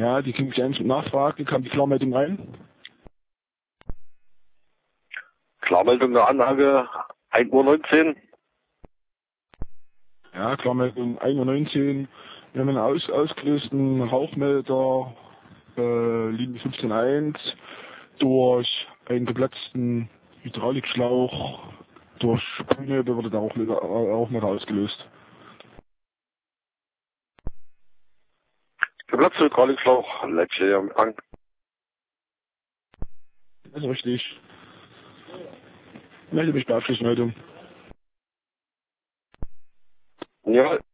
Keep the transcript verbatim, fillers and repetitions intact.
Ja, die ging eins mit Nachfrage, kam die Klarmeldung rein. Klarmeldung der Anlage ein Uhr neunzehn. Ja, Klarmeldung ein Uhr neunzehn. Wir haben einen aus, ausgelösten Rauchmelder, äh, Linie fünfzehn Punkt eins, durch einen geplatzten Hydraulikschlauch, durch Sprünge wurde der Rauchmelder, Rauchmelder ausgelöst. Geplatzte Hydraulikschlauch, letzte am Empfang. Das ist richtig. Melde mich bei Abschlussmeldung. Ja.